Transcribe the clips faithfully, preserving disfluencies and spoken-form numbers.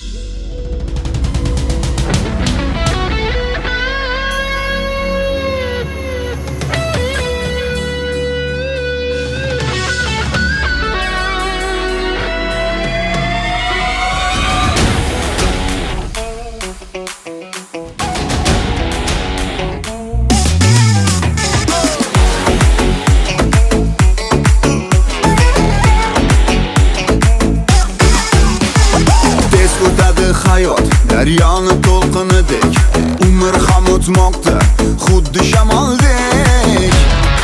hayot daryoni to'lqinidek, umr ham o'tmoqda xuddi shamoldek.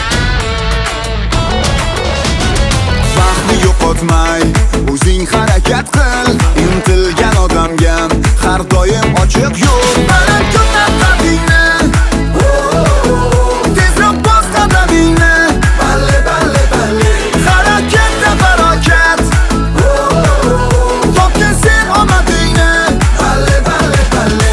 Vaqtni yo'qotmay o'zing harakat qil, intilgan odamga har doim ochiq yo'l. Baland ko'tar qadingni, tezroq bos qadamingni, balle balle balle, harakatda barokat, topgin sen omadingni, balle balle balle.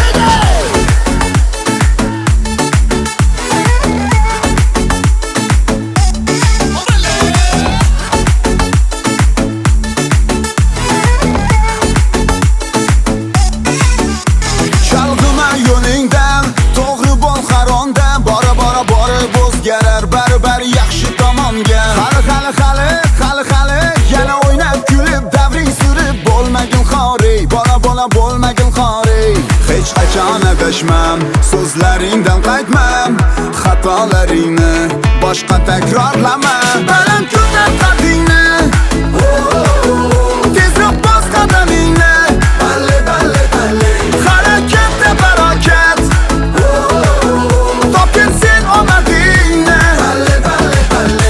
Chalg'ima yo'lingdan, to'g'ri bo'l qaronda, bora bora borib o'zgarar baribir yaxshi tomonga. Hali hali hali hali hali yana o'ynab kulib davring surib bo'lmagin xori, bola bola bo'lmagin xori. Hech qachon adashmam, so'zlaringdan qaytmam, xatolaringni boshqa takrorlama. Baland ko'tar qadingni, tezroq bos qadamingni, balle balle balle, harakatda barokat, topgin sen omadingni, balle balle balle.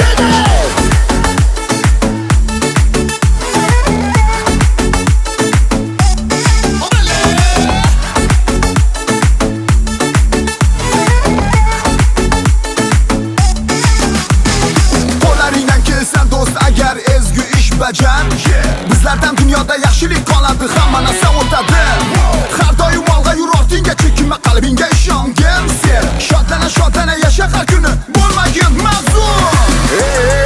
Qo'laringdan kelsa do'st agar ezgu ish bajar, bizlardan dunyoda yaxshilik qoladi, hamma narsa o'tadi. Har doim olg'a yur, ortingga chekinma, qalbingga ishongin sen. Shodlana shodlana yasha har kuni, bo'lmagin mag'zur.